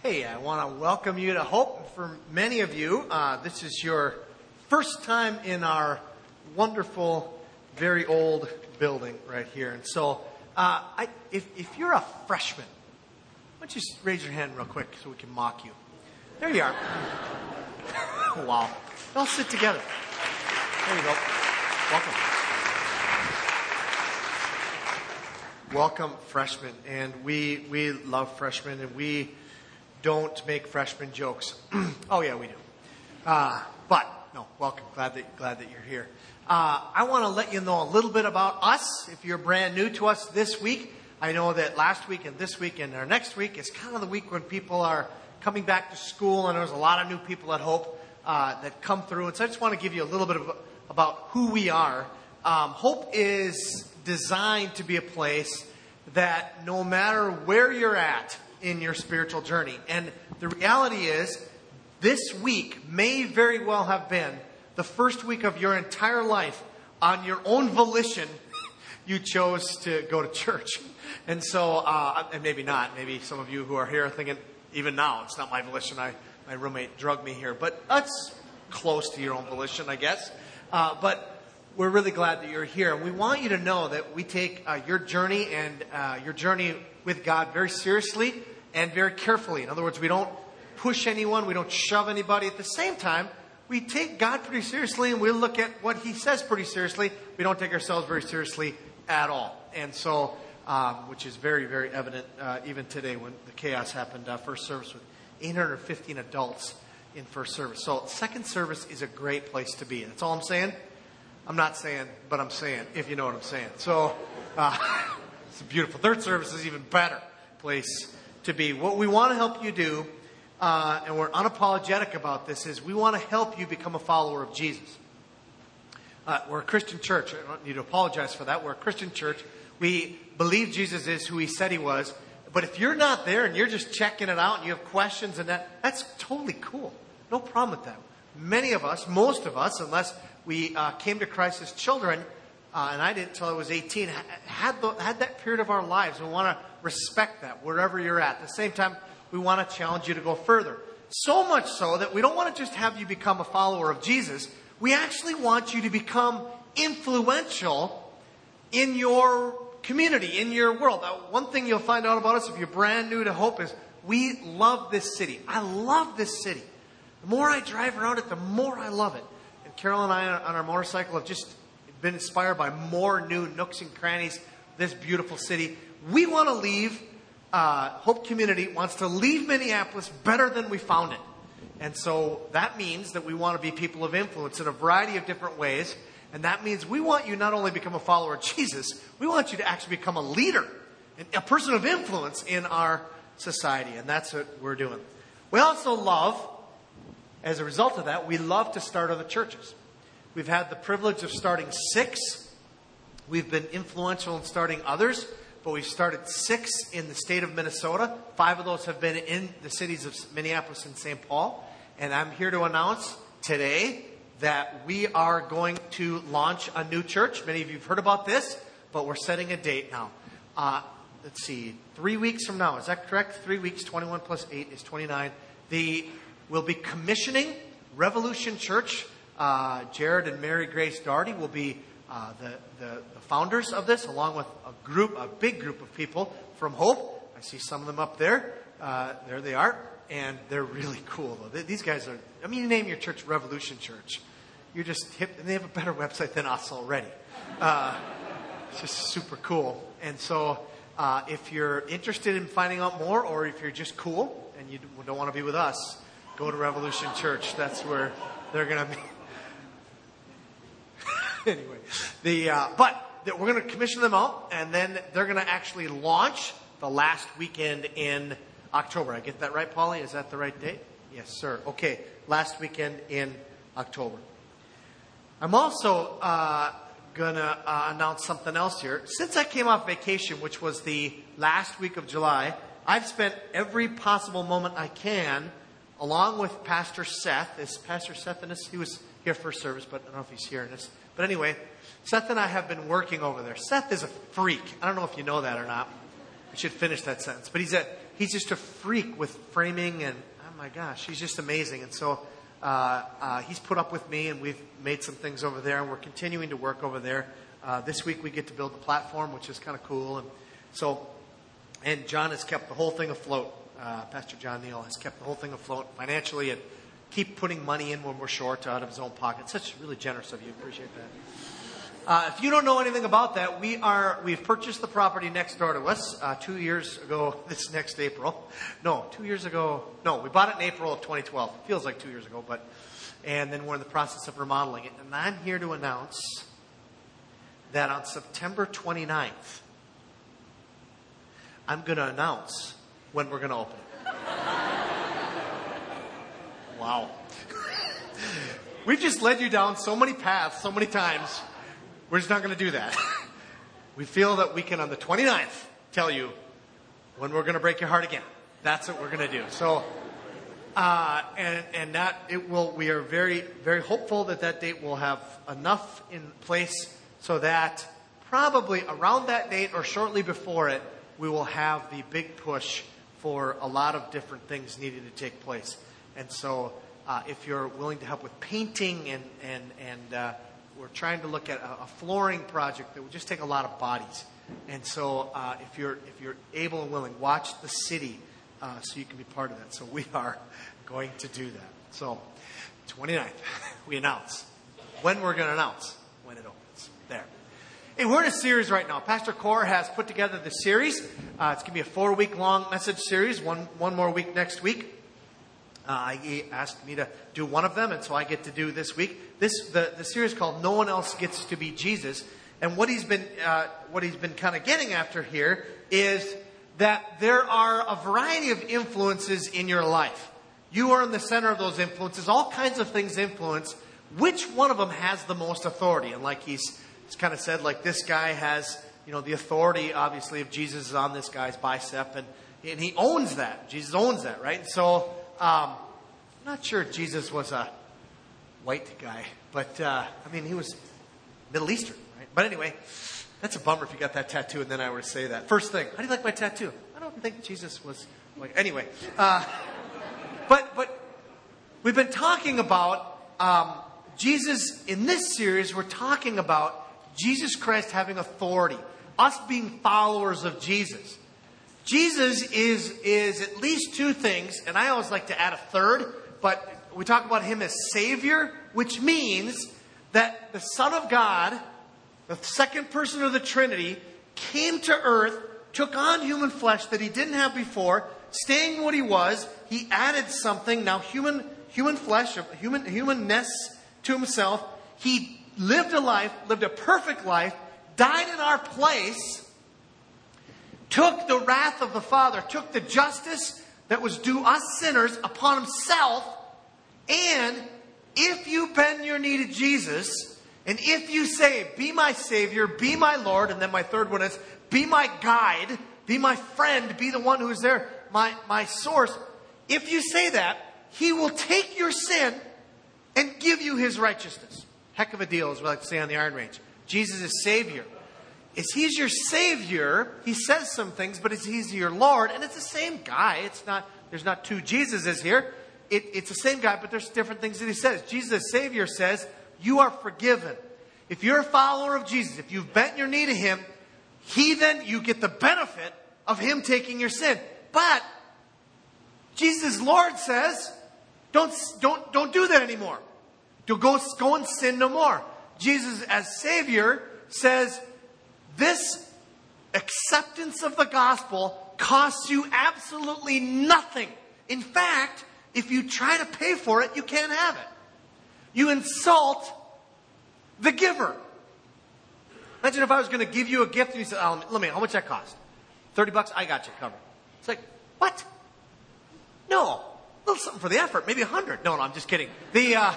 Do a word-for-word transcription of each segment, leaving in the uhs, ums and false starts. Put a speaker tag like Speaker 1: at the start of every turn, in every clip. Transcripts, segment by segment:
Speaker 1: Hey, I want to welcome you to Hope. For many of you, uh, this is your first time in our wonderful, very old building right here. And so, uh, I, if, if you're a freshman, why don't you just raise your hand real quick so we can mock you? There you are. Wow. I'll sit together. There you go. Welcome. Welcome, freshmen. And we we love freshmen, and we don't make freshman jokes. Oh, yeah, we do. Uh, but, no, welcome. Glad that, glad that you're here. Uh, I want to let you know a little bit about us. If you're brand new to us this week, I know that last week and this week and our next week is kind of the week when people are coming back to school, and there's a lot of new people at Hope uh, that come through. And so I just want to give you a little bit of, about who we are. Um, Hope is designed to be a place that no matter where you're at in your spiritual journey, and the reality is this week may very well have been the first week of your entire life on your own volition you chose to go to church. And so, uh, and maybe not, maybe some of you who are here are thinking, even now, it's not my volition, I, my roommate drugged me here, but that's close to your own volition, I guess. Uh, but we're really glad that you're here. And we want you to know that we take uh, your journey and uh, your journey with God very seriously and very carefully. In other words, we don't push anyone. We don't shove anybody. At the same time, we take God pretty seriously, and we look at what He says pretty seriously. We don't take ourselves very seriously at all. And so, um, which is very, very evident uh, even today when the chaos happened. Uh, first service with eight hundred fifteen adults in first service. So second service is a great place to be. That's all I'm saying. I'm not saying, but I'm saying, if you know what I'm saying. So uh, it's beautiful. Third service is even better place to be. What we want to help you do, uh, and we're unapologetic about this, is we want to help you become a follower of Jesus. Uh, we're a Christian church. I don't need to apologize for that. We're a Christian church. We believe Jesus is who He said He was. But if you're not there and you're just checking it out and you have questions and that, that's totally cool. No problem with that. Many of us, most of us, unless we uh, came to Christ as children, uh, and I didn't until I was eighteen, had, the, had that period of our lives. We want to respect that wherever you're at. At the same time, we want to challenge you to go further. So much so that we don't want to just have you become a follower of Jesus. We actually want you to become influential in your community, in your world. Now, one thing you'll find out about us if you're brand new to Hope is we love this city. I love this city. The more I drive around it, the more I love it. And Carol and I on our motorcycle have just been inspired by more new nooks and crannies. This beautiful city. We want to leave, uh, Hope Community wants to leave Minneapolis better than we found it. And so that means that we want to be people of influence in a variety of different ways. And that means we want you not only to become a follower of Jesus, we want you to actually become a leader, a person of influence in our society. And that's what we're doing. We also love, as a result of that, we love to start other churches. We've had the privilege of starting six. We've been influential in starting others, but we've started six in the state of Minnesota. Five of those have been in the cities of Minneapolis and Saint Paul. And I'm here to announce today that we are going to launch a new church. Many of you have heard about this, but we're setting a date now. Uh, let's see, three weeks from now. Is that correct? Three weeks, twenty-one plus eight is twenty-nine. The We'll be commissioning Revolution Church. Uh, Jared and Mary Grace Daugherty will be uh, the, the, the founders of this, along with a group, a big group of people from Hope. I see some of them up there. Uh, there they are. And they're really cool, though. They, these guys are, I mean, you name your church Revolution Church. You're just hip, and they have a better website than us already. Uh, it's just super cool. And so uh, if you're interested in finding out more, or if you're just cool and you don't want to be with us, go to Revolution Church. That's where they're going to be. Anyway, the uh, but the, we're going to commission them out, and then they're going to actually launch the last weekend in October. I get that right, Polly? Is that the right date? Yes, sir. Okay, last weekend in October. I'm also uh, going to uh, announce something else here. Since I came off vacation, which was the last week of July, I've spent every possible moment I can along with Pastor Seth. Is Pastor Seth in this? He was here for service, but I don't know if he's here in this. But anyway, Seth and I have been working over there. Seth is a freak. I don't know if you know that or not. I should finish that sentence. But he's a he's just a freak with framing, and oh my gosh, he's just amazing. And so uh, uh, he's put up with me, and we've made some things over there, and we're continuing to work over there. Uh, this week we get to build the platform, which is kind of cool. And so, and John has kept the whole thing afloat. Uh, Pastor John Neal has kept the whole thing afloat financially and keep putting money in when we're short out of his own pocket. Such really generous of you. Appreciate that. Uh, if you don't know anything about that, we are, we've purchased the property next door to us uh, two years ago this next April. No, two years ago. No, we bought it in April of twenty twelve. It feels like two years ago, but, and then we're in the process of remodeling it. And I'm here to announce that on September twenty-ninth, I'm going to announce when we're going to open it. Wow. We've just led you down so many paths, so many times. We're just not going to do that. We feel that we can, on the twenty-ninth, tell you when we're going to break your heart again. That's what we're going to do. So, uh, and and that it will. We are very very hopeful that that date will have enough in place so that probably around that date or shortly before it, we will have the big push for a lot of different things needed to take place. And so, uh, if you're willing to help with painting and and and uh, we're trying to look at a, a flooring project that would just take a lot of bodies. And so uh, if you're if you're able and willing, watch the city uh, so you can be part of that. So we are going to do that. So twenty-ninth, we announce. When we're going to announce? When it opens. There. Hey, we're in a series right now. Pastor Core has put together the series. Uh, it's going to be a four-week long message series, one one more week next week. Uh, he asked me to do one of them, and so I get to do this week. This the, the series called "No One Else Gets to Be Jesus," and what he's been uh, what he's been kind of getting after here is that there are a variety of influences in your life. You are in the center of those influences. All kinds of things influence. Which one of them has the most authority? And like he's, he's kind of said, like this guy has, you know, the authority obviously of Jesus is on this guy's bicep, and and he owns that. Jesus owns that, right? And so. Um, I'm not sure Jesus was a white guy, but uh, I mean, he was Middle Eastern, right? But anyway, that's a bummer if you got that tattoo and then I were to say that. First thing, how do you like my tattoo? I don't think Jesus was like, anyway. Uh, but, but we've been talking about um, Jesus in this series. We're talking about Jesus Christ having authority, us being followers of Jesus. Jesus is is at least two things, and I always like to add a third, but we talk about him as Savior, which means that the Son of God, the second person of the Trinity, came to earth, took on human flesh that he didn't have before, staying what he was. He added something, now human human flesh, human humanness to himself. He lived a life, lived a perfect life, died in our place, took the wrath of the Father, took the justice that was due us sinners upon himself. And if you bend your knee to Jesus, and if you say, be my Savior, be my Lord, and then my third one is, be my guide, be my friend, be the one who is there, my, my source. If you say that, he will take your sin and give you his righteousness. Heck of a deal, as we like to say on the Iron Range. Jesus is Savior. Is he's your Savior, he says some things, but is he's your Lord, and it's the same guy. It's not, there's not two Jesuses here. It, it's the same guy, but there's different things that he says. Jesus, Savior, says, you are forgiven. If you're a follower of Jesus, if you've bent your knee to him, he then, you get the benefit of him taking your sin. But Jesus, Lord, says, don't, don't, don't do that anymore. Do go, go and sin no more. Jesus, as Savior, says, this acceptance of the gospel costs you absolutely nothing. In fact, if you try to pay for it, you can't have it. You insult the giver. Imagine if I was going to give you a gift and you said, oh, let me, how much that cost? thirty bucks? I got you covered. It's like, what? No. A little something for the effort. Maybe a hundred. No, no, I'm just kidding. The, uh,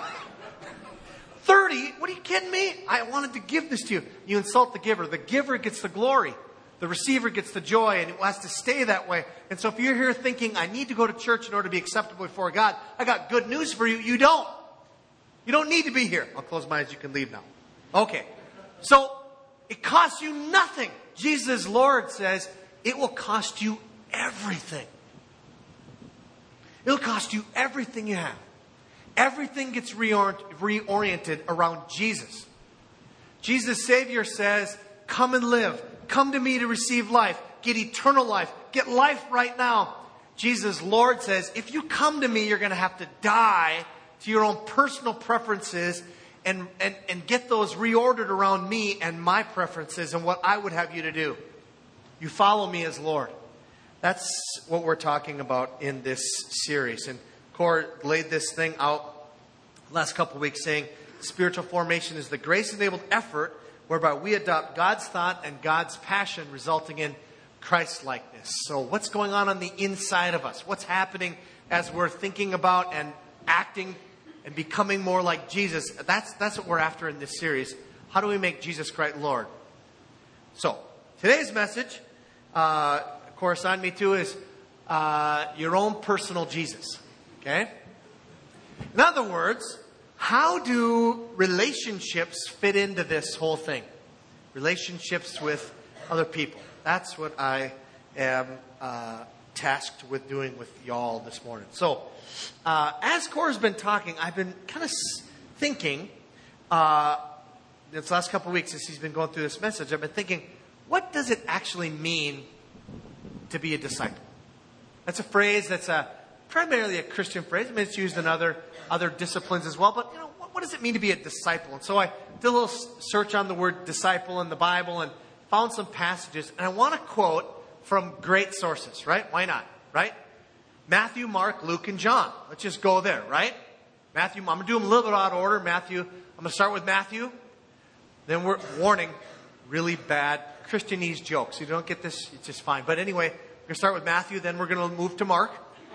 Speaker 1: thirty? What are you kidding me? I wanted to give this to you. You insult the giver. The giver gets the glory. The receiver gets the joy, and it has to stay that way. And so if you're here thinking, I need to go to church in order to be acceptable before God, I got good news for you. You don't. You don't need to be here. I'll close my eyes. You can leave now. Okay. So it costs you nothing. Jesus, Lord, says it will cost you everything. It'll cost you everything you have. Everything gets reorient, reoriented around Jesus. Jesus, Savior, says, come and live. Come to me to receive life. Get eternal life. Get life right now. Jesus, Lord, says, if you come to me, you're going to have to die to your own personal preferences and, and, and get those reordered around me and my preferences and what I would have you to do. You follow me as Lord. That's what we're talking about in this series. And Cor laid this thing out last couple of weeks saying spiritual formation is the grace-enabled effort whereby we adopt God's thought and God's passion, resulting in Christ-likeness. So what's going on on the inside of us? What's happening as we're thinking about and acting and becoming more like Jesus? That's, that's what we're after in this series. How do we make Jesus Christ Lord? So today's message, uh, correspond me to, is uh, your own personal Jesus. Okay? In other words, how do relationships fit into this whole thing? Relationships with other people. That's what I am uh, tasked with doing with y'all this morning. So, uh, as Cora's been talking, I've been kind of thinking, uh, this last couple of weeks as he's been going through this message, I've been thinking, what does it actually mean to be a disciple? That's a phrase that's a primarily a Christian phrase. I mean, it's used in other other disciplines as well. But, you know, what, what does it mean to be a disciple? And so I did a little search on the word disciple in the Bible and found some passages. And I want to quote from great sources, right? Why not, right? Matthew, Mark, Luke, and John. Let's just go there, right? Matthew, I'm going to do them a little bit out of order. Matthew, I'm going to start with Matthew. Then we're, warning, really bad Christianese jokes. You don't get this, it's just fine. But anyway, we're going to start with Matthew. Then we're going to move to Mark.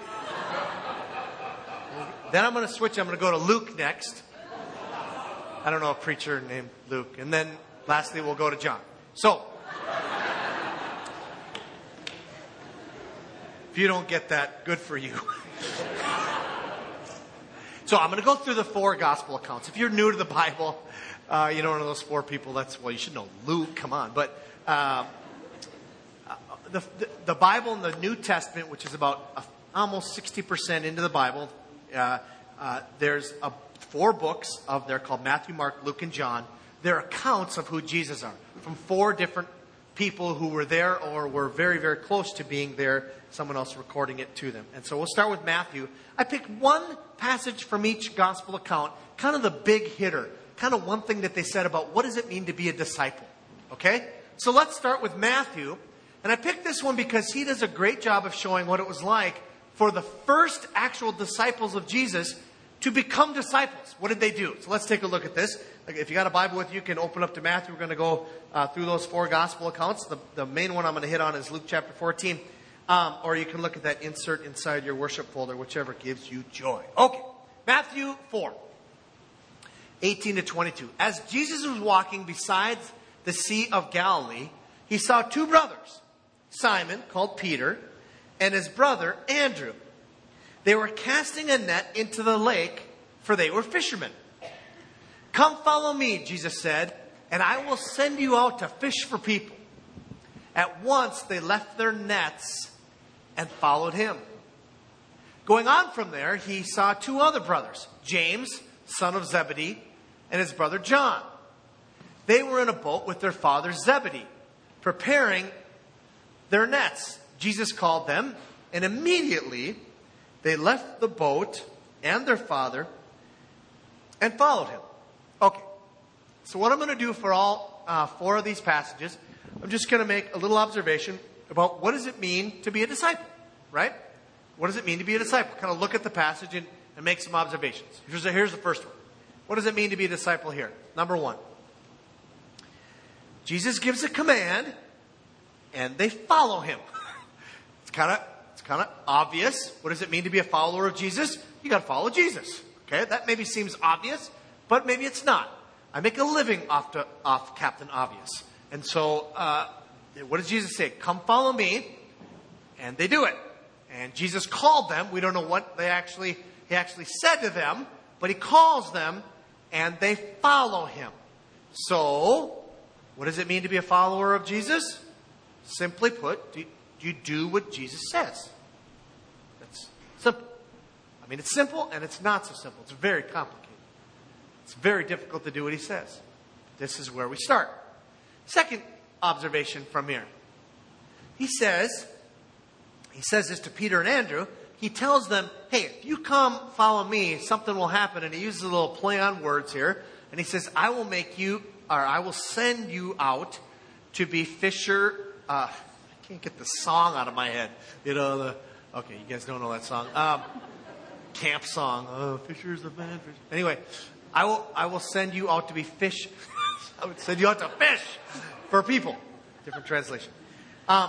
Speaker 1: Then I'm going to switch. I'm going to go to Luke next. I don't know a preacher named Luke. And then lastly, we'll go to John. So, if you don't get that, good for you. So I'm going to go through the four gospel accounts. If you're new to the Bible, uh, you know, one of those four people, that's, well, you should know Luke, come on. But uh, the, the, the Bible in the New Testament, which is about uh, almost sixty percent into the Bible, uh, uh, there's a, four books of there called Matthew, Mark, Luke, and John. They're accounts of who Jesus are from four different people who were there or were very, very close to being there, someone else recording it to them. And so we'll start with Matthew. I picked one passage from each gospel account, kind of the big hitter, kind of one thing that they said about what does it mean to be a disciple. Okay? So let's start with Matthew. And I picked this one because he does a great job of showing what it was like for the first actual disciples of Jesus to become disciples. What did they do? So let's take a look at this. If you got a Bible with you, you can open up to Matthew. We're going to go uh, through those four gospel accounts. The, the main one I'm going to hit on is Luke chapter fourteen. Um, or you can look at that insert inside your worship folder, whichever gives you joy. Okay, Matthew four, eighteen to twenty-two. As Jesus was walking beside the Sea of Galilee, he saw two brothers, Simon, called Peter, and his brother Andrew. They were casting a net into the lake, for they were fishermen. Come follow me, Jesus said, and I will send you out to fish for people. At once they left their nets and followed him. Going on from there, he saw two other brothers, James, son of Zebedee, and his brother John. They were in a boat with their father Zebedee, preparing their nets. Jesus called them, and immediately they left the boat and their father and followed him. Okay, so what I'm going to do for all uh, four of these passages, I'm just going to make a little observation about what does it mean to be a disciple, right? What does it mean to be a disciple? Kind of look at the passage and, and make some observations. Here's the, here's the first one. What does it mean to be a disciple here? Number one, Jesus gives a command and they follow him. It's kind of it's kind of obvious. What does it mean to be a follower of Jesus? You got to follow Jesus. Okay, that maybe seems obvious, but maybe it's not. I make a living off to, off Captain Obvious. And so, uh, what does Jesus say? Come follow me. And they do it. And Jesus called them. We don't know what they actually, he actually said to them, but he calls them and they follow him. So, what does it mean to be a follower of Jesus? Simply put, do you do what Jesus says. That's simple. mean, it's simple and it's not so simple. It's very complicated. It's very difficult to do what he says. This is where we start. Second observation from here. He says, he says this to Peter and Andrew. He tells them, hey, if you come follow me, something will happen. And he uses a little play on words here. And he says, I will make you, or I will send you out to be fisher. Uh, I can't get the song out of my head. You know, the, okay, you guys don't know that song. Um, camp song. Oh, fishers of man. Fish. Anyway, I will, I will send you out to be fish. I would send you out to fish for people. Different translation. Um,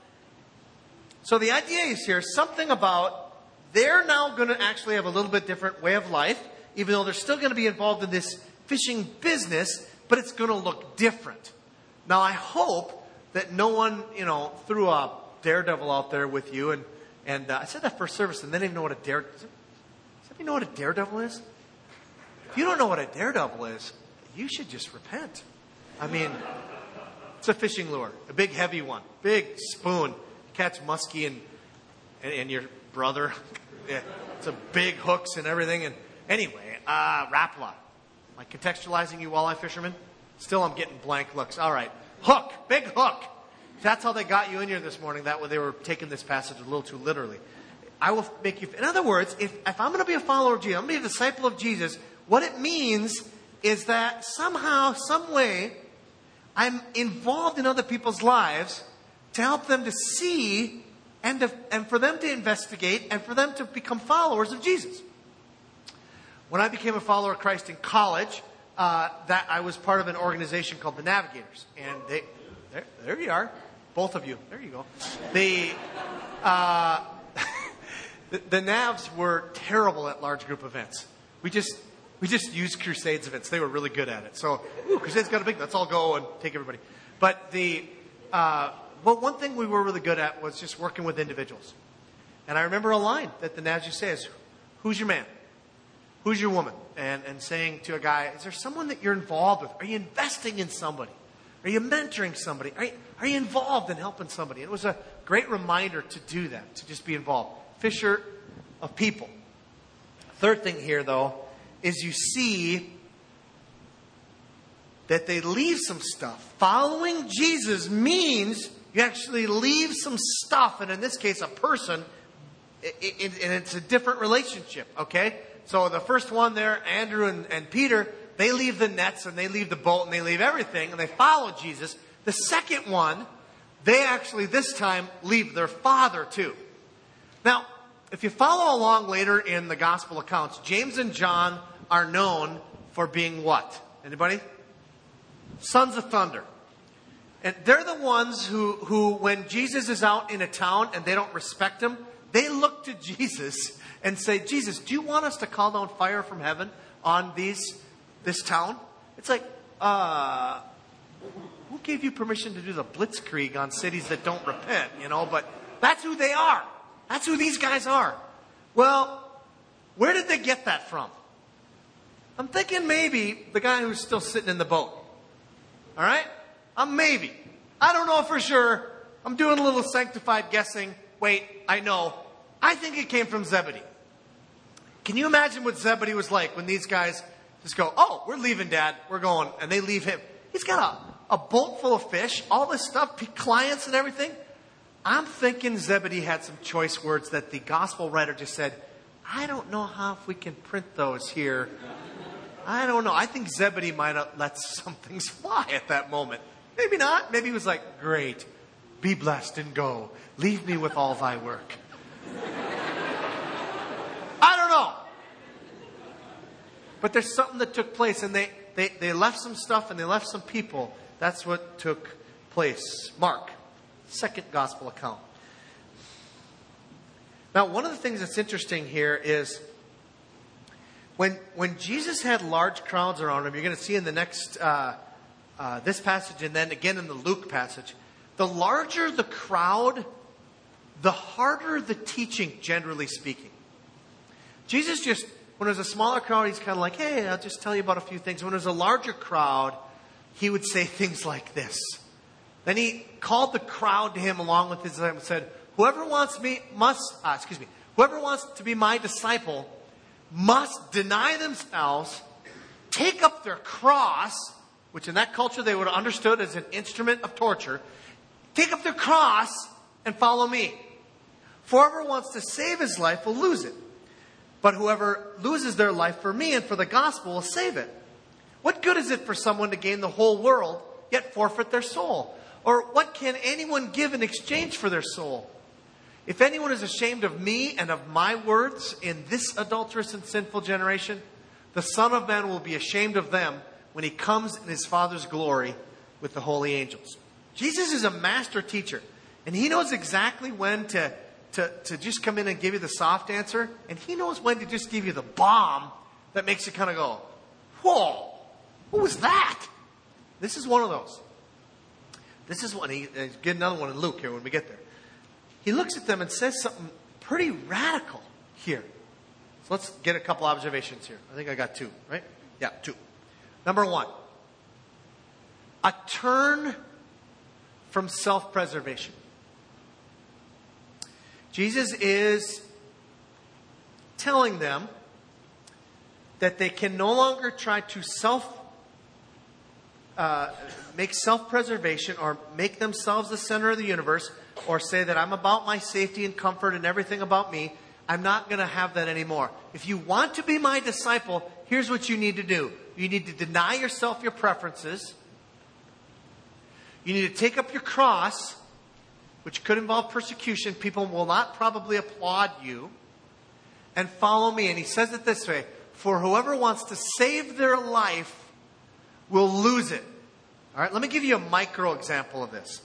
Speaker 1: so the idea is here, something about they're now going to actually have a little bit different way of life, even though they're still going to be involved in this fishing business, but it's going to look different. Now, I hope that no one, you know, threw a daredevil out there with you. And, and uh, I said that first service, and they didn't even know what a dare. Does anybody know what a daredevil is? If you don't know what a daredevil is, you should just repent. I mean, it's a fishing lure, a big heavy one, big spoon. Catch muskie and, and and your brother. Yeah, it's a big hooks and everything. And anyway, uh, Rapala. Am I contextualizing you, walleye fishermen? Still, I'm getting blank looks. All right, hook, big hook. That's how they got you in here this morning. That way, they were taking this passage a little too literally. I will make you. In other words, if if I'm going to be a follower of Jesus, I'm going to be a disciple of Jesus. What it means is that somehow, some way, I'm involved in other people's lives to help them to see and, to, and for them to investigate and for them to become followers of Jesus. When I became a follower of Christ in college, uh, that I was part of an organization called the Navigators. And they, there, there you are, both of you. There you go. The, uh, the, the Navs were terrible at large group events. We just... We just used Crusades events. They were really good at it. So, ooh, Crusades got a big, let's all go and take everybody. But the, uh, well, one thing we were really good at was just working with individuals. And I remember a line that the Navs used to say is, who's your man? Who's your woman? And, and saying to a guy, is there someone that you're involved with? Are you investing in somebody? Are you mentoring somebody? Are you, are you involved in helping somebody? And it was a great reminder to do that, to just be involved. Fisher of people. Third thing here, though, is you see that they leave some stuff. Following Jesus means you actually leave some stuff, and in this case, a person, and it's a different relationship, okay? So the first one there, Andrew and, and Peter, they leave the nets, and they leave the boat, and they leave everything, and they follow Jesus. The second one, they actually this time leave their father too. Now, if you follow along later in the gospel accounts, James and John are known for being what? Anybody? Sons of thunder. And they're the ones who, who, when Jesus is out in a town and they don't respect him, they look to Jesus and say, Jesus, do you want us to call down fire from heaven on these, this town? It's like, uh, who gave you permission to do the blitzkrieg on cities that don't repent, you know? But that's who they are. That's who these guys are. Well, where did they get that from? I'm thinking maybe the guy who's still sitting in the boat. All right? I'm maybe. I don't know for sure. I'm doing a little sanctified guessing. Wait, I know. I think it came from Zebedee. Can you imagine what Zebedee was like when these guys just go, oh, we're leaving, Dad. We're going. And they leave him. He's got a, a boat full of fish, all this stuff, clients and everything. I'm thinking Zebedee had some choice words that the gospel writer just said, I don't know how if we can print those here. I don't know. I think Zebedee might have let some things fly at that moment. Maybe not. Maybe he was like, great. Be blessed and go. Leave me with all thy work. I don't know. But there's something that took place, and they, they, they left some stuff and they left some people. That's what took place. Mark, second gospel account. Now, one of the things that's interesting here is when when Jesus had large crowds around him, you're going to see in the next, uh, uh, this passage and then again in the Luke passage, the larger the crowd, the harder the teaching, generally speaking. Jesus just, when there's a smaller crowd, he's kind of like, hey, I'll just tell you about a few things. When there's a larger crowd, he would say things like this. Then he called the crowd to him along with his disciples and said, Whoever wants me must, uh, excuse me, Whoever wants to be my disciple must deny themselves, take up their cross, which in that culture they would have understood as an instrument of torture, take up their cross and follow me. For whoever wants to save his life will lose it. But whoever loses their life for me and for the gospel will save it. What good is it for someone to gain the whole world, yet forfeit their soul? Or what can anyone give in exchange for their soul? If anyone is ashamed of me and of my words in this adulterous and sinful generation, the Son of Man will be ashamed of them when he comes in his Father's glory with the holy angels. Jesus is a master teacher, and he knows exactly when to, to, to just come in and give you the soft answer, and he knows when to just give you the bomb that makes you kind of go, whoa, what was that? This is one of those. This is one. He, uh, get another one in Luke here when we get there. He looks at them and says something pretty radical here. So let's get a couple observations here. I think I got two, right? Yeah, two. Number one, a turn from self-preservation. Jesus is telling them that they can no longer try to self uh, make self-preservation or make themselves the center of the universe, or say that I'm about my safety and comfort and everything about me. I'm not going to have that anymore. If you want to be my disciple, here's what you need to do. You need to deny yourself your preferences. You need to take up your cross, which could involve persecution. People will not probably applaud you. And follow me. And he says it this way: for whoever wants to save their life will lose it. All right, let me give you a micro example of this.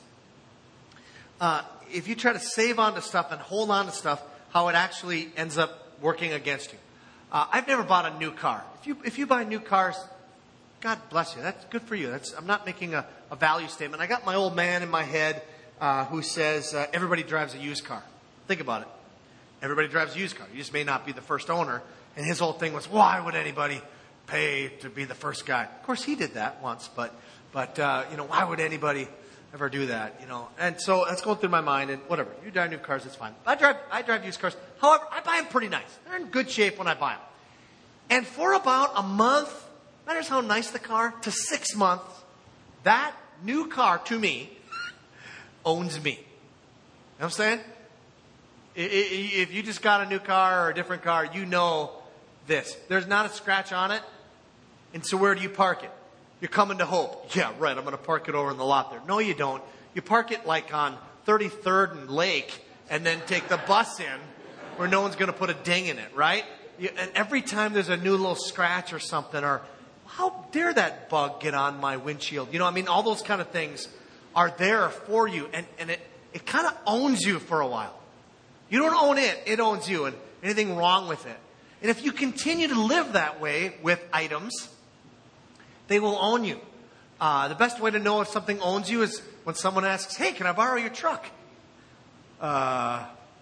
Speaker 1: Uh, if you try to save on to stuff and hold on to stuff, how it actually ends up working against you. Uh, I've never bought a new car. If you if you buy new cars, God bless you. That's good for you. That's, I'm not making a, a value statement. I got my old man in my head uh, who says uh, everybody drives a used car. Think about it. Everybody drives a used car. You just may not be the first owner. And his whole thing was, why would anybody pay to be the first guy? Of course, he did that once, but but uh, you know, why would anybody ever do that, you know? And so that's going through my mind, and whatever. You drive new cars, it's fine. I drive, I drive used cars. However, I buy them pretty nice. They're in good shape when I buy them. And for about a month, matters how nice the car, to six months, that new car, to me, owns me. You know what I'm saying? If you just got a new car or a different car, you know this. There's not a scratch on it. And so where do you park it? You're coming to Hope. Yeah, right. I'm going to park it over in the lot there. No, you don't. You park it like on thirty-third and Lake and then take the bus in where no one's going to put a ding in it, right? You, and every time there's a new little scratch or something, or how dare that bug get on my windshield? You know, I mean, all those kind of things are there for you. And, and it, it kind of owns you for a while. You don't own it. It owns you, and anything wrong with it. And if you continue to live that way with items, they will own you. Uh, the best way to know if something owns you is when someone asks, hey, can I borrow your truck? Uh,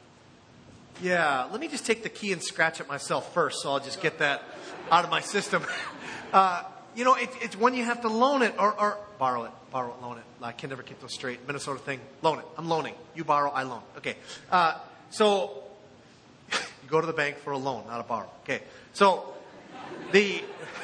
Speaker 1: yeah, let me just take the key and scratch it myself first, so I'll just get that out of my system. uh, you know, it, it's when you have to loan it or, or borrow it. Borrow it, loan it. I can never keep those straight. Minnesota thing. Loan it. I'm loaning. You borrow, I loan. Okay. Uh, so you go to the bank for a loan, not a borrow. Okay. So the...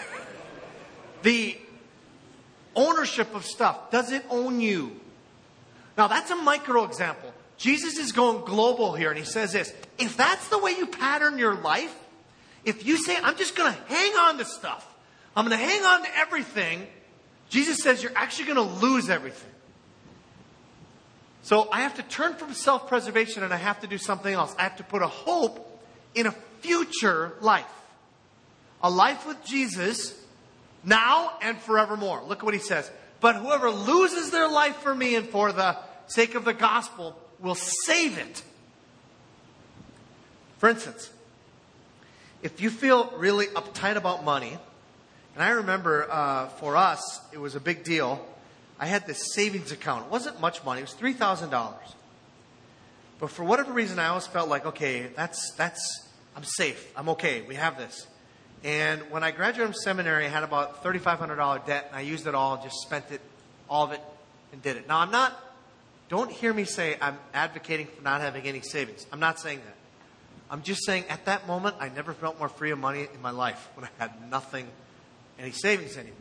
Speaker 1: The ownership of stuff, does it own you? Now, that's a micro example. Jesus is going global here, and he says this: if that's the way you pattern your life, if you say, I'm just going to hang on to stuff, I'm going to hang on to everything, Jesus says you're actually going to lose everything. So I have to turn from self-preservation, and I have to do something else. I have to put a hope in a future life. A life with Jesus, now and forevermore. Look at what he says. But whoever loses their life for me and for the sake of the gospel will save it. For instance, if you feel really uptight about money, and I remember uh, for us, it was a big deal. I had this savings account. It wasn't much money. It was three thousand dollars. But for whatever reason, I always felt like, okay, that's, that's, I'm safe. I'm okay. We have this. And when I graduated from seminary, I had about thirty-five hundred dollars debt, and I used it all, just spent it, all of it, and did it. Now, I'm not, don't hear me say I'm advocating for not having any savings. I'm not saying that. I'm just saying at that moment, I never felt more free of money in my life when I had nothing, any savings anymore.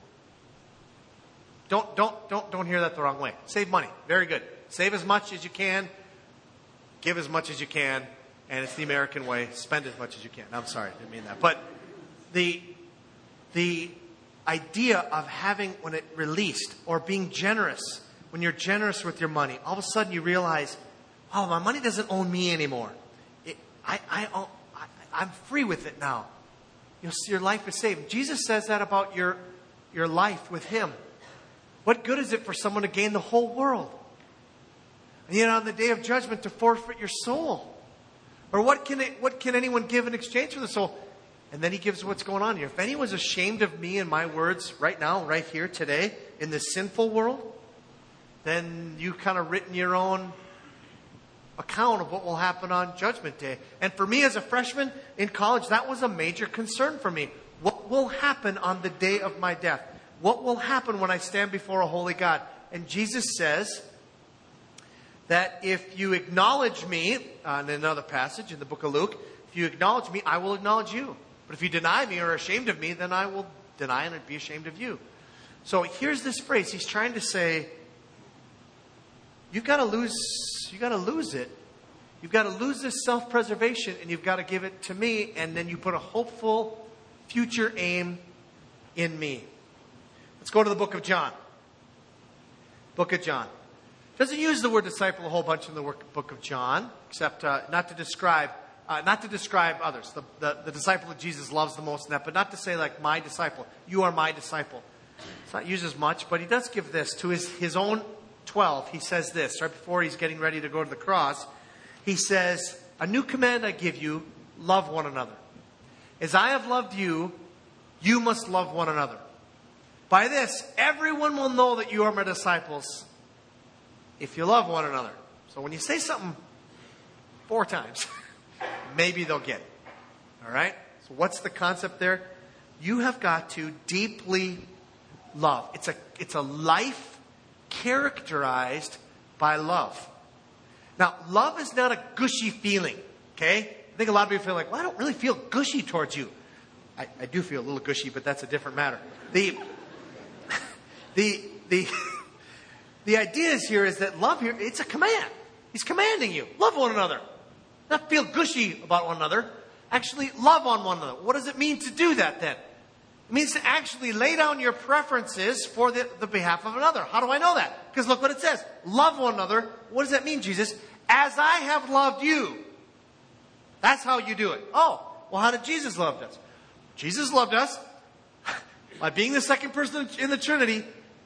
Speaker 1: Don't, don't, don't, don't hear that the wrong way. Save money. Very good. Save as much as you can. Give as much as you can. And it's the American way. Spend as much as you can. I'm sorry. I didn't mean that. But the, the idea of having, when it released, or being generous, when you're generous with your money, all of a sudden you realize, oh, my money doesn't own me anymore. It, I, I, I, I'm free with it now. You'll see your life is saved. Jesus says that about your, your life with Him. What good is it for someone to gain the whole world? And yet on the day of judgment to forfeit your soul? Or what can it, what can anyone give in exchange for the soul? And then He gives what's going on here. If anyone's ashamed of me and my words right now, right here, today, in this sinful world, then you've kind of written your own account of what will happen on Judgment Day. And for me as a freshman in college, that was a major concern for me. What will happen on the day of my death? What will happen when I stand before a holy God? And Jesus says that if you acknowledge me, uh, in another passage in the book of Luke, if you acknowledge me, I will acknowledge you. But if you deny me or are ashamed of me, then I will deny and be ashamed of you. So here's this phrase. He's trying to say, you've got to lose, you've got to lose it. You've got to lose this self-preservation and you've got to give it to me. And then you put a hopeful future aim in me. Let's go to the book of John. Book of John. Doesn't use the word disciple a whole bunch in the work, book of John, except uh, not to describe, uh, not to describe others. The, the, the disciple that Jesus loves the most in that, but not to say like my disciple. You are my disciple. It's not used as much, but he does give this to his, his own twelve. He says this right before he's getting ready to go to the cross. He says, "A new command I give you, love one another. As I have loved you, you must love one another. By this, everyone will know that you are my disciples if you love one another." So when you say something four times, maybe they'll get it. All right? So what's the concept there? You have got to deeply love. It's a, it's a life characterized by love. Now, love is not a gushy feeling. Okay? I think a lot of people feel like, well, I don't really feel gushy towards you. I, I do feel a little gushy, but that's a different matter. The... The the the idea is here is that love here, it's a command. He's commanding you. Love one another. Not feel gushy about one another. Actually love on one another. What does it mean to do that then? It means to actually lay down your preferences for the, the behalf of another. How do I know that? Because look what it says. Love one another. What does that mean, Jesus? As I have loved you. That's how you do it. Oh, well, how did Jesus love us? Jesus loved us by being the second person in the Trinity,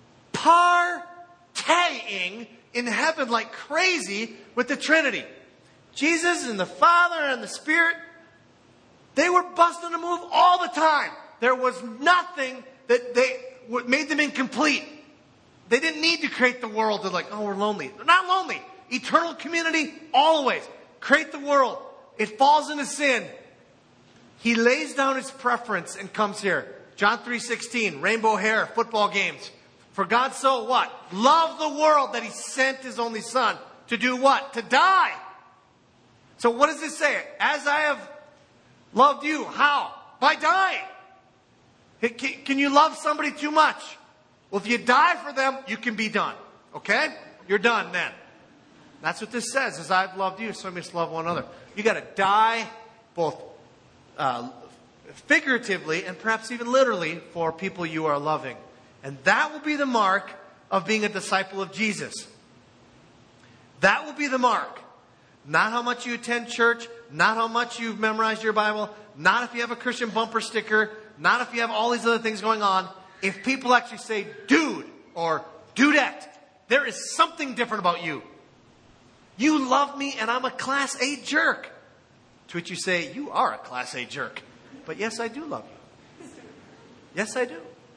Speaker 1: partying in heaven like crazy with the Trinity. Jesus and the Father and the Spirit, they were busting a move all the time. There was nothing that they made them incomplete. They didn't need to create the world to like, oh, we're lonely. They're not lonely. Eternal community, always. Create the world. It falls into sin. He lays down his preference and comes here. John three sixteen, rainbow hair, football games. For God so what? Loved the world that he sent his only son to do what? To die. So what does it say? As I have loved you. How? By dying. Can you love somebody too much? Well, if you die for them, you can be done. Okay? You're done then. That's what this says. As I've loved you, so I must love one another. You got to die both uh, figuratively and perhaps even literally for people you are loving. And that will be the mark of being a disciple of Jesus. That will be the mark. Not how much you attend church, not how much you've memorized your Bible, not if you have a Christian bumper sticker, not if you have all these other things going on. If people actually say, dude, or dudette, there is something different about you. You love me and I'm a class A jerk. To which you say, you are a class A jerk. But yes, I do love you. Yes, I do.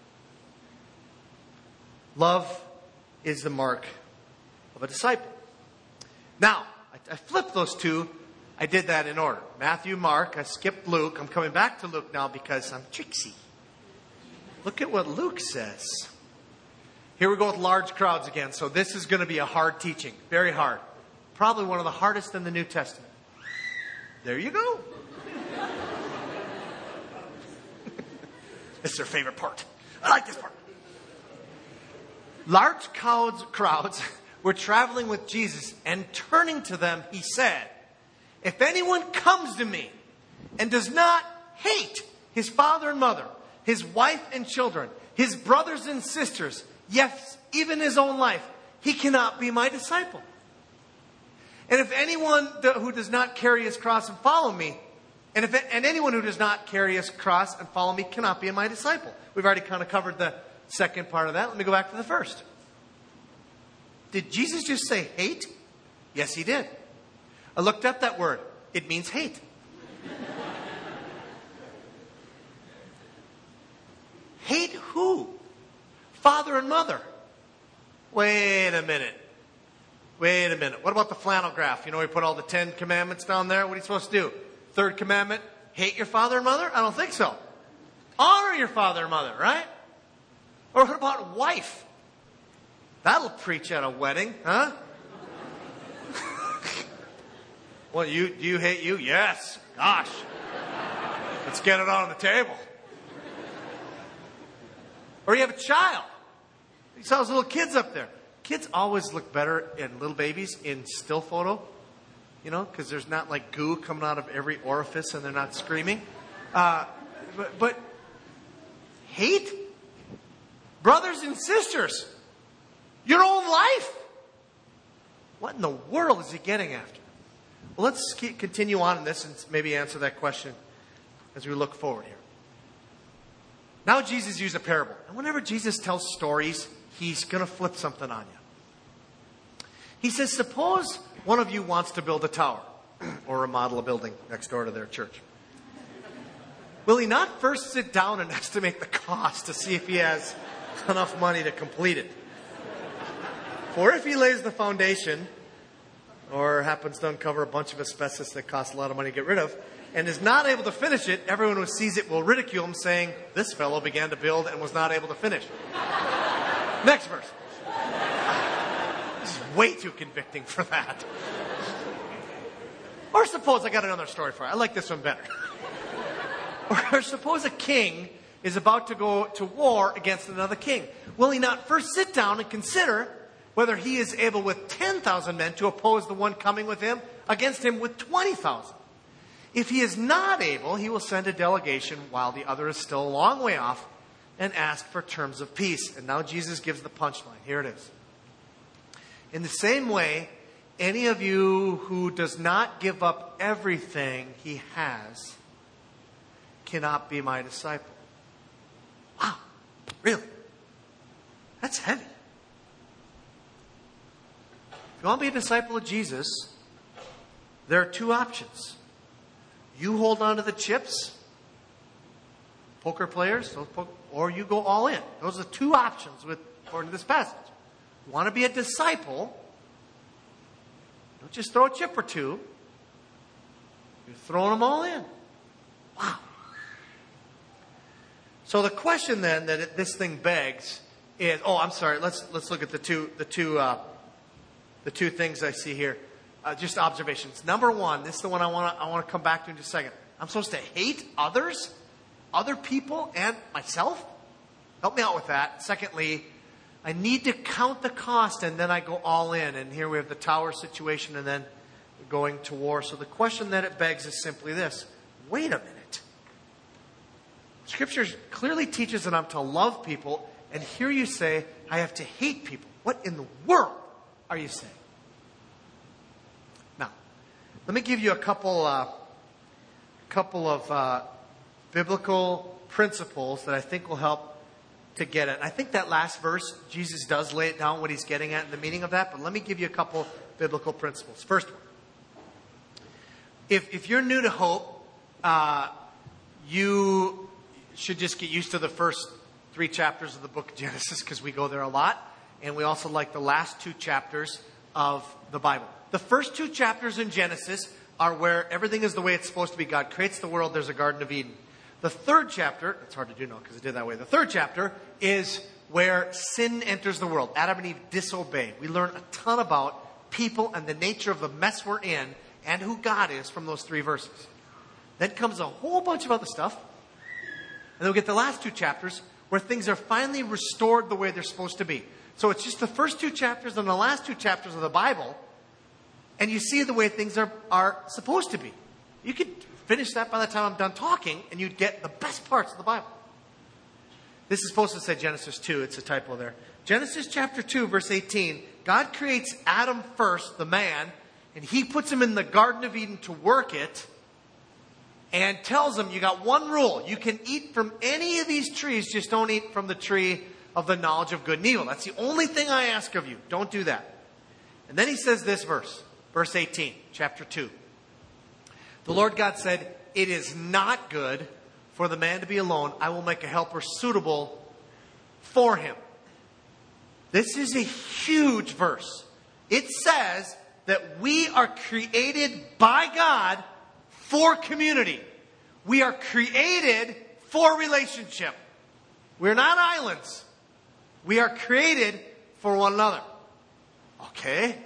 Speaker 1: Love is the mark of a disciple. Now, I, I flipped those two. I did that in order. Matthew, Mark, I skipped Luke. I'm coming back to Luke now because I'm tricksy. Look at what Luke says. Here we go with large crowds again. So this is going to be a hard teaching. Very hard. Probably one of the hardest in the New Testament. There you go. This is their favorite part. I like this part. Large crowds, crowds were traveling with Jesus, and turning to them, he said, if anyone comes to me and does not hate his father and mother, his wife and children, his brothers and sisters, yes, even his own life, he cannot be my disciple. And if anyone who does not carry his cross and follow me, and if and anyone who does not carry his cross and follow me cannot be my disciple. We've already kind of covered the second part of that. Let me go back to the first. Did Jesus just say hate? Yes, he did. I looked up that word. It means hate. Hate who? Father and mother. Wait a minute. Wait a minute. What about the flannel graph? You know, we put all the Ten Commandments down there. What are you supposed to do? Third commandment, hate your father and mother? I don't think so. Honor your father and mother, right? Or what about wife? That'll preach at a wedding, huh? Well, you do you hate you? Yes. Gosh. Let's get it on the table. Or you have a child. You saw those little kids up there. Kids always look better in little babies in still photo. You know, because there's not like goo coming out of every orifice and they're not screaming. Uh, but, but hate? Brothers and sisters. Your own life. What in the world is he getting after? Well, let's keep, continue on in this and maybe answer that question as we look forward here. Now Jesus used a parable. And whenever Jesus tells stories, he's going to flip something on you. He says, suppose one of you wants to build a tower or remodel a building next door to their church. Will he not first sit down and estimate the cost to see if he has enough money to complete it? For if he lays the foundation, or happens to uncover a bunch of asbestos that costs a lot of money to get rid of, and is not able to finish it, everyone who sees it will ridicule him, saying, this fellow began to build and was not able to finish. Next verse. This is way too convicting for that. Or suppose, I got another story for you. I like this one better. Or suppose a king is about to go to war against another king. Will he not first sit down and consider whether he is able with ten thousand men to oppose the one coming with him against him with twenty thousand? If he is not able, he will send a delegation while the other is still a long way off and ask for terms of peace. And now Jesus gives the punchline. Here it is. In the same way, any of you who does not give up everything he has cannot be my disciple. Wow. Really? That's heavy. If you want to be a disciple of Jesus, there are two options. You hold on to the chips, poker players, those poker, or you go all in. Those are the two options with, according to this passage. You want to be a disciple, don't just throw a chip or two. You're throwing them all in. Wow. So the question then that it, this thing begs is, oh, I'm sorry. Let's let's look at the two the two uh, the two things I see here. Uh, just observations. Number one, this is the one I want to I want to come back to in just a second. I'm supposed to hate others, other people, and myself. Help me out with that. Secondly, I need to count the cost, and then I go all in. And here we have the tower situation, and then going to war. So the question that it begs is simply this: wait a minute. Scripture clearly teaches that I'm to love people, and here you say I have to hate people. What in the world are you saying? Now, let me give you a couple, uh, couple of uh, biblical principles that I think will help to get it. I think that last verse, Jesus does lay it down what he's getting at and the meaning of that, but let me give you a couple biblical principles. First one, if if you're new to Hope, uh, you should just get used to the first three chapters of the book of Genesis because we go there a lot. And we also like the last two chapters of the Bible. The first two chapters in Genesis are where everything is the way it's supposed to be. God creates the world. There's a Garden of Eden. The third chapter, it's hard to do now because it did that way. The third chapter is where sin enters the world. Adam and Eve disobey. We learn a ton about people and the nature of the mess we're in and who God is from those three verses. Then comes a whole bunch of other stuff. And then we get the last two chapters where things are finally restored the way they're supposed to be. So it's just the first two chapters and the last two chapters of the Bible, and you see the way things are, are supposed to be. You could finish that by the time I'm done talking, and you'd get the best parts of the Bible. This is supposed to say Genesis two. It's a typo there. Genesis chapter two, verse eighteen. God creates Adam first, the man, and he puts him in the Garden of Eden to work it, and tells him, you got one rule. You can eat from any of these trees, just don't eat from the tree of the knowledge of good and evil. That's the only thing I ask of you. Don't do that. And then he says this verse, verse eighteen, chapter two. The Lord God said, it is not good for the man to be alone. I will make a helper suitable for him. This is a huge verse. It says that we are created by God for community. We are created for relationship. We're not islands. We are created for one another. Okay?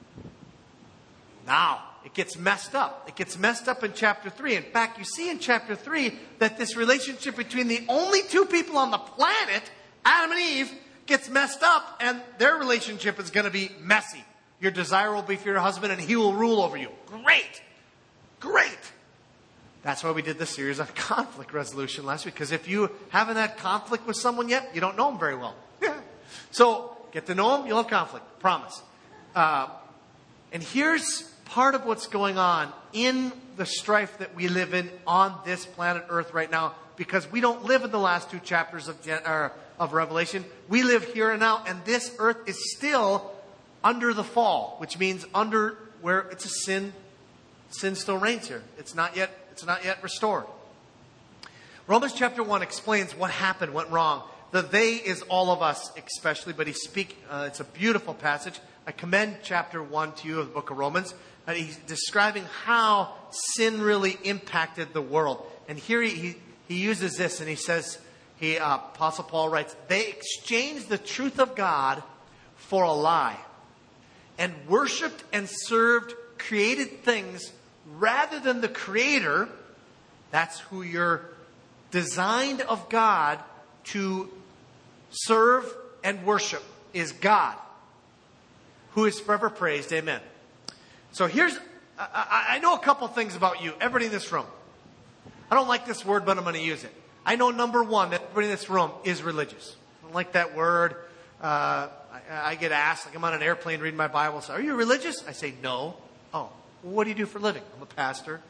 Speaker 1: Now, it gets messed up. It gets messed up in chapter three. In fact, you see in chapter three that this relationship between the only two people on the planet, Adam and Eve, gets messed up, and their relationship is going to be messy. Your desire will be for your husband, and he will rule over you. Great! Great! That's why we did this series on conflict resolution last week, because if you haven't had conflict with someone yet, you don't know them very well. So, get to know them, you'll have conflict. Promise. Uh, and here's part of what's going on in the strife that we live in on this planet Earth right now, because we don't live in the last two chapters of, Gen- or, of Revelation. We live here and now, and this earth is still under the fall, which means under where it's a sin. Sin still reigns here. It's not yet, it's not yet restored. Romans chapter one explains what happened, went wrong. The they is all of us, especially, but he speak. Uh, it's a beautiful passage. I commend chapter one to you of the book of Romans. And he's describing how sin really impacted the world. And here he, he, he uses this, and he says, he, uh, Apostle Paul writes, they exchanged the truth of God for a lie, and worshipped and served created things rather than the Creator. That's who you're designed of God to serve and worship, is God, who is forever praised. Amen. So here's, I, I know a couple things about you, everybody in this room. I don't like this word, but I'm going to use it. I know, number one, that everybody in this room is religious. I don't like that word. Uh, I, I get asked, like I'm on an airplane reading my Bible, so are you religious? I say no. Oh, well, what do you do for a living? I'm a pastor.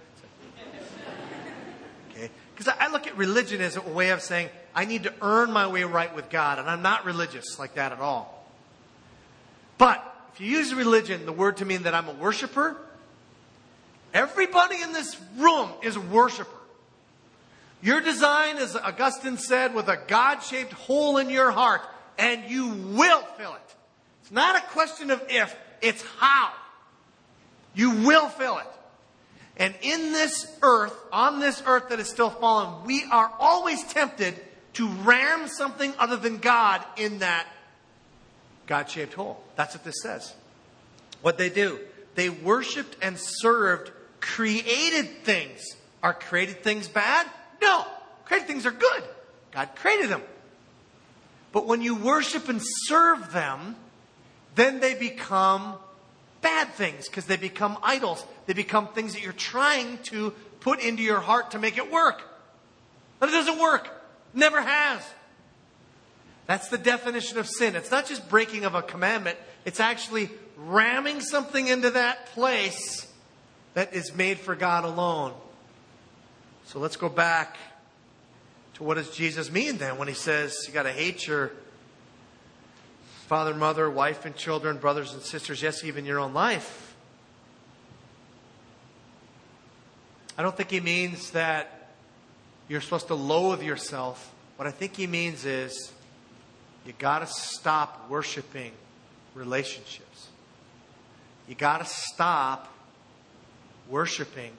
Speaker 1: Okay. Because I, I look at religion as a way of saying, I need to earn my way right with God, and I'm not religious like that at all. But if you use religion, the word to mean that I'm a worshiper, everybody in this room is a worshiper. You're designed, as Augustine said, with a God-shaped hole in your heart, and you will fill it. It's not a question of if, it's how. You will fill it. And in this earth, on this earth that is still fallen, we are always tempted to ram something other than God in that God-shaped hole. That's what this says. What they do, they worshipped and served created things. Are created things bad? No. Created things are good. God created them. But when you worship and serve them, then they become bad things, because they become idols. They become things that you're trying to put into your heart to make it work. But it doesn't work. Never has. That's the definition of sin. It's not just breaking of a commandment. It's actually ramming something into that place that is made for God alone. So let's go back to what does Jesus mean then when he says you got to hate your father, mother, wife and children, brothers and sisters, yes, even your own life. I don't think he means that you're supposed to loathe yourself. What I think he means is you got to stop worshiping relationships. You got to stop worshiping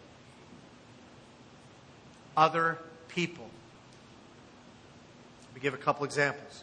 Speaker 1: other people. Let me give a couple examples.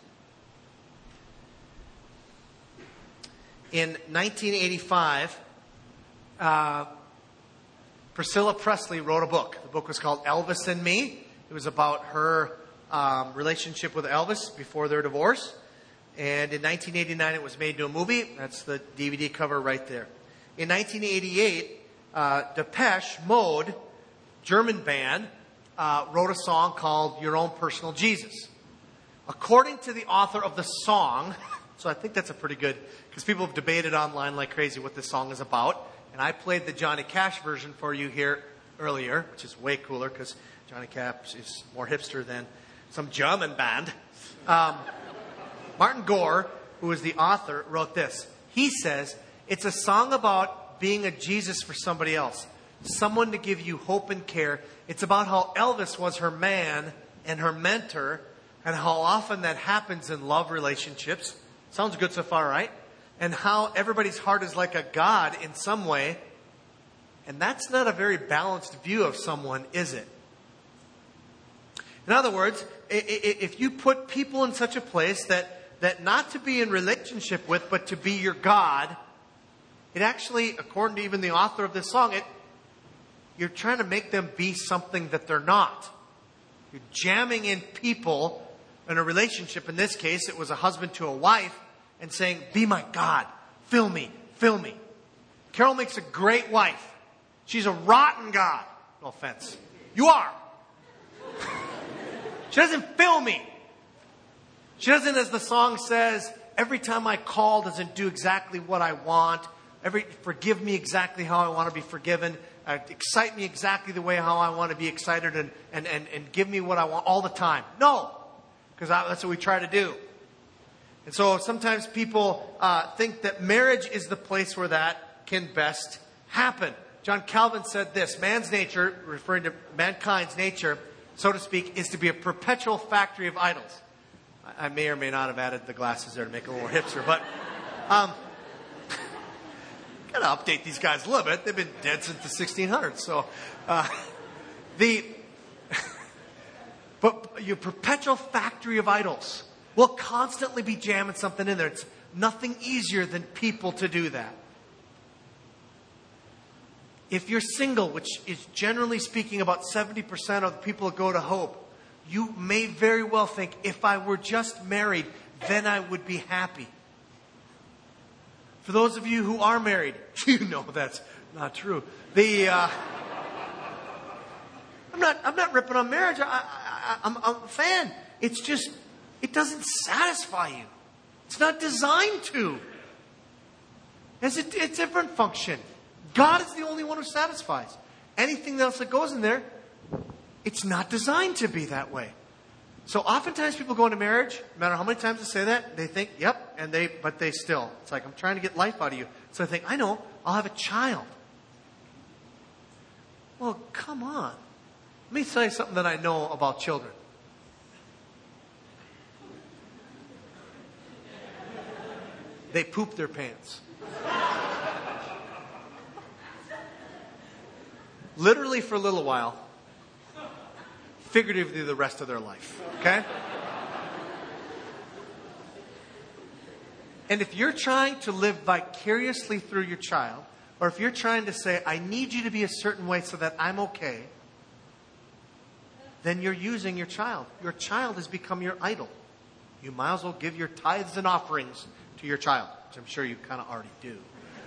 Speaker 1: In nineteen eighty-five, uh, Priscilla Presley wrote a book. The book was called Elvis and Me. It was about her um, relationship with Elvis before their divorce. And in nineteen eighty-nine, it was made into a movie. That's the D V D cover right there. In nineteen eighty-eight, uh, Depeche Mode, German band, uh, wrote a song called Your Own Personal Jesus. According to the author of the song, so I think that's a pretty good, because people have debated online like crazy what this song is about. And I played the Johnny Cash version for you here earlier, which is way cooler because Johnny Cash is more hipster than some German band. Um, Martin Gore, who is the author, wrote this. He says, it's a song about being a Jesus for somebody else. Someone to give you hope and care. It's about how Elvis was her man and her mentor, and how often that happens in love relationships. Sounds good so far, right? And how everybody's heart is like a God in some way. And that's not a very balanced view of someone, is it? In other words, if you put people in such a place that, that not to be in relationship with, but to be your God, it actually, according to even the author of this song, it, you're trying to make them be something that they're not. You're jamming in people in a relationship. In this case, it was a husband to a wife, and saying, be my God. Fill me. Fill me. Carol makes a great wife. She's a rotten God. No offense. You are. She doesn't fill me. She doesn't, as the song says, every time I call doesn't do exactly what I want. Every forgive me exactly how I want to be forgiven. Uh, excite me exactly the way how I want to be excited, and, and, and, and give me what I want all the time. No. Because that's what we try to do. And so sometimes people uh, think that marriage is the place where that can best happen. John Calvin said this, man's nature, referring to mankind's nature, so to speak, is to be a perpetual factory of idols. I, I may or may not have added the glasses there to make it a little hipster, but um, got to update these guys a little bit. They've been dead since the sixteen hundreds. So uh, the... But your perpetual factory of idols will constantly be jamming something in there. It's nothing easier than people to do that. If you're single, which is generally speaking about seventy percent of the people that go to Hope, you may very well think, if I were just married, then I would be happy. For those of you who are married, you know that's not true. The... Uh, I'm not, I'm not ripping on marriage. I, I, I'm, I'm a fan. It's just, it doesn't satisfy you. It's not designed to. It's a, it's a different function. God is the only one who satisfies. Anything else that goes in there, it's not designed to be that way. So oftentimes people go into marriage, no matter how many times I say that, they think, yep, and they, but they still. It's like, I'm trying to get life out of you. So I think, I know, I'll have a child. Well, come on. Let me tell you something that I know about children. They poop their pants. Literally for a little while. Figuratively the rest of their life. Okay? And if you're trying to live vicariously through your child, or if you're trying to say, I need you to be a certain way so that I'm okay, then you're using your child. Your child has become your idol. You might as well give your tithes and offerings to your child, which I'm sure you kind of already do.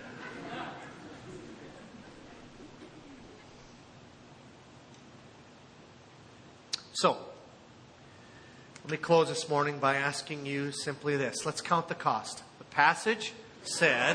Speaker 1: So, let me close this morning by asking you simply this. Let's count the cost. The passage said...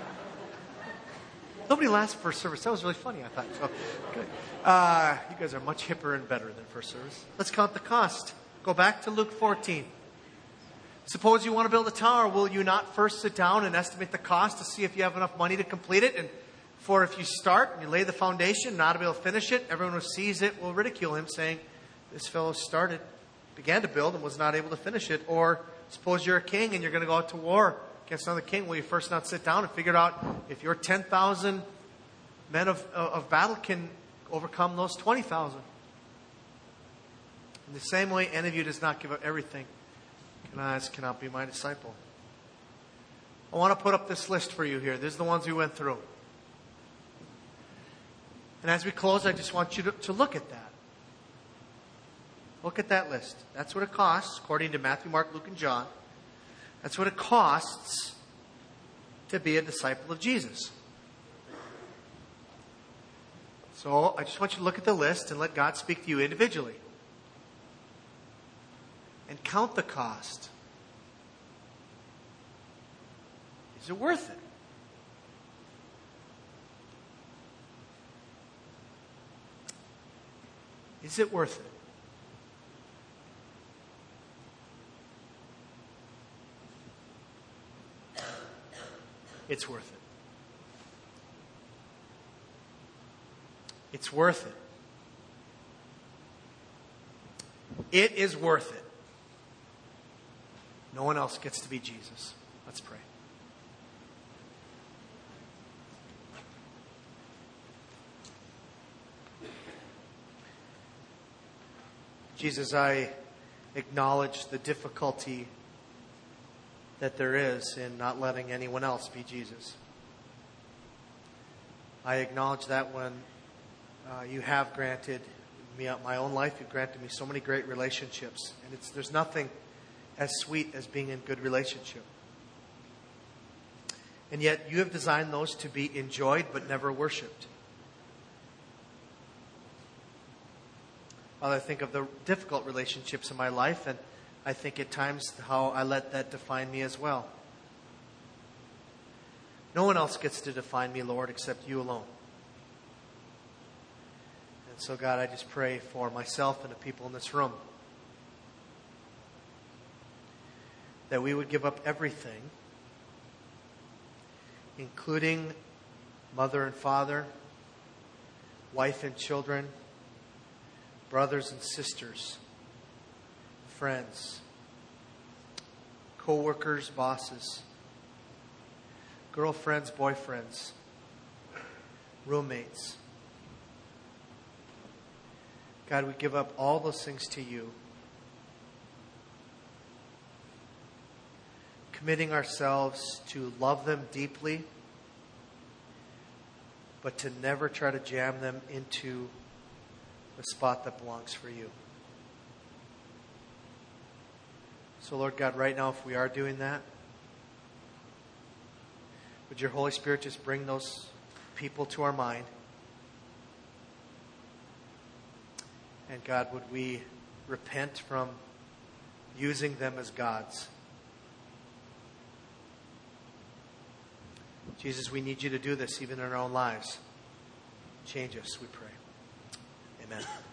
Speaker 1: Nobody laughed for first service. That was really funny, I thought. So, good. Uh, you guys are much hipper and better than first service. Let's count the cost. Go back to Luke fourteen. Suppose you want to build a tower. Will you not first sit down and estimate the cost to see if you have enough money to complete it? And for if you start and you lay the foundation, not to be able to finish it, everyone who sees it will ridicule him, saying, this fellow started, began to build and was not able to finish it. Or suppose you're a king and you're going to go out to war against another king. Will you first not sit down and figure out if your ten thousand men of, of battle can overcome those twenty thousand? In the same way, any of you does not give up everything cannot, cannot be my disciple. I want to put up this list for you here. These are the ones we went through. And as we close, I just want you to, to look at that. Look at that list. That's what it costs, according to Matthew, Mark, Luke, and John. That's what it costs to be a disciple of Jesus. So I just want you to look at the list and let God speak to you individually. And count the cost. Is it worth it? Is it worth it? It's worth it. It's worth it. It is worth it. No one else gets to be Jesus. Let's pray. Jesus, I acknowledge the difficulty that there is in not letting anyone else be Jesus. I acknowledge that when uh, you have granted me my own life, you've granted me so many great relationships. And it's, there's nothing as sweet as being in good relationship. And yet you have designed those to be enjoyed but never worshipped. Father, I think of the difficult relationships in my life, and I think at times how I let that define me as well. No one else gets to define me, Lord, except you alone. And so, God, I just pray for myself and the people in this room that we would give up everything, including mother and father, wife and children, brothers and sisters, friends, co-workers, bosses, girlfriends, boyfriends, roommates. God, we give up all those things to you, committing ourselves to love them deeply, but to never try to jam them into the spot that belongs for you. So, Lord God, right now, if we are doing that, would your Holy Spirit just bring those people to our mind? And God, would we repent from using them as gods? Jesus, we need you to do this even in our own lives. Change us, we pray. Amen.